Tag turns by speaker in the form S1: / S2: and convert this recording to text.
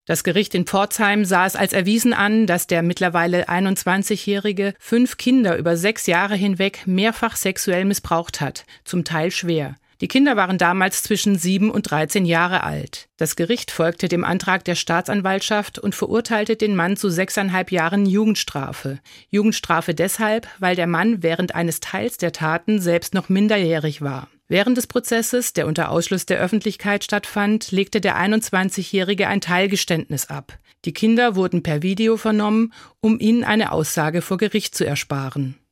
S1: Das Gericht in Pforzheim sah es als erwiesen an, dass der mittlerweile 21-Jährige 5 Kinder über 6 Jahre hinweg mehrfach sexuell missbraucht hat, zum Teil schwer. Die Kinder waren damals zwischen 7 und 13 Jahre alt. Das Gericht folgte dem Antrag der Staatsanwaltschaft und verurteilte den Mann zu 6,5 Jahren Jugendstrafe. Jugendstrafe deshalb, weil der Mann während eines Teils der Taten selbst noch minderjährig war. Während des Prozesses, der unter Ausschluss der Öffentlichkeit stattfand, legte der 21-Jährige ein Teilgeständnis ab. Die Kinder wurden per Video vernommen, um ihnen eine Aussage vor Gericht zu ersparen.